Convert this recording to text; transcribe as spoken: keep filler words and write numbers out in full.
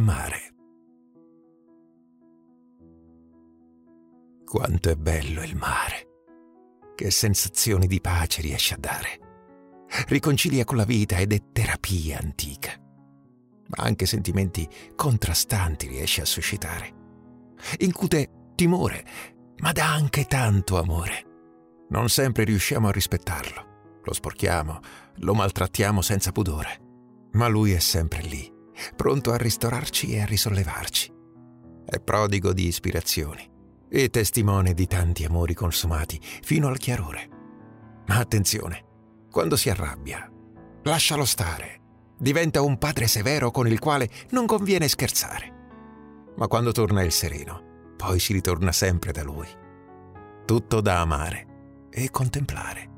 mare. Quanto è bello il mare! Che sensazioni di pace riesce a dare! Riconcilia con la vita ed è terapia antica. Ma anche sentimenti contrastanti riesce a suscitare. Incute timore, ma dà anche tanto amore. Non sempre riusciamo a rispettarlo. Lo sporchiamo, lo maltrattiamo senza pudore. Ma lui è sempre lì, pronto a ristorarci e a risollevarci. È prodigo di ispirazioni e testimone di tanti amori consumati fino al chiarore. Ma attenzione, quando si arrabbia, lascialo stare. Diventa un padre severo con il quale non conviene scherzare. Ma quando torna il sereno, poi si ritorna sempre da lui. Tutto da amare e contemplare.